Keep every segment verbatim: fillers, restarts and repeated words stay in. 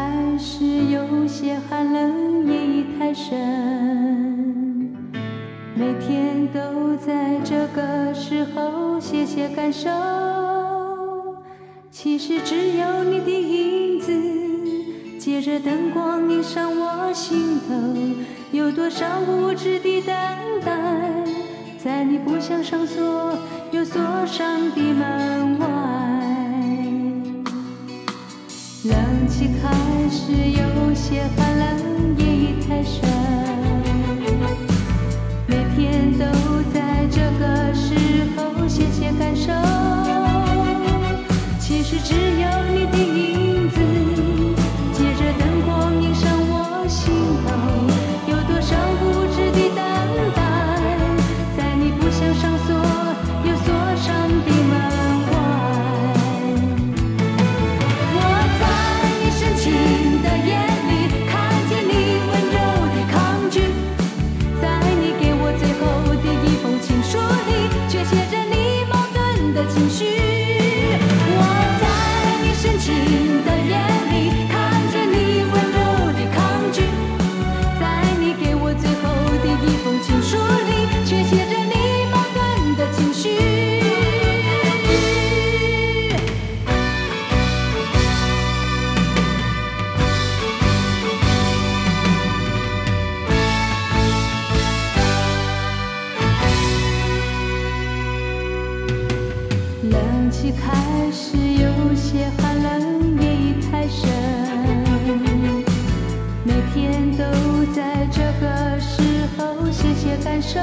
开始有些寒冷，夜已太深，每天都在这个时候写写感受。其实只有你的影子，借着灯光映上我心头，有多少无知的等待，在你不想上锁又锁上的门外。冷气开始有些寒冷，夜已太深，每天都在这个时候写写感受。其实只有你的影子，借着灯光映上我心头，有多少无知的等待，在你不想上锁又锁上的门外。我在你深情的眼里看见你温柔的抗拒，在你给我最后的一封情书里，却写着你矛盾的情绪。深情的眼里看见你温柔的抗拒，在你给我最后的一封情书里，却写着你矛盾的情绪。冷气开始有些寒冷，夜已太深，每天都在这个时候写写感受。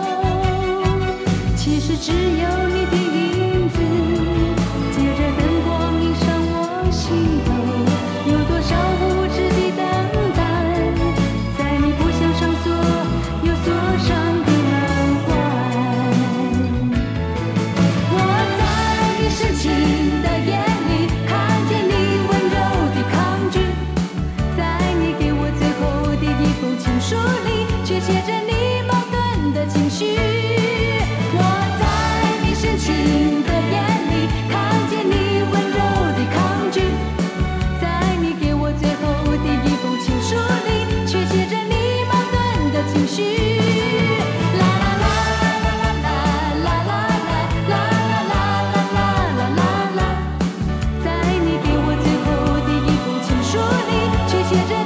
其实只有你的影子，借着灯光映上我心头，有多少无知的等待，在你不想上锁又锁上的门外。我在你深情的眼里看见你温柔的抗拒，在你给我最后的一封情书里，却写着你矛盾的情绪。我在你深情的眼里看见你温柔的抗拒，在你给我最后的一封情书里，却写着你矛盾的情绪。啦啦啦啦啦啦啦啦啦啦啦，在你给我最后的一封情书里，却写着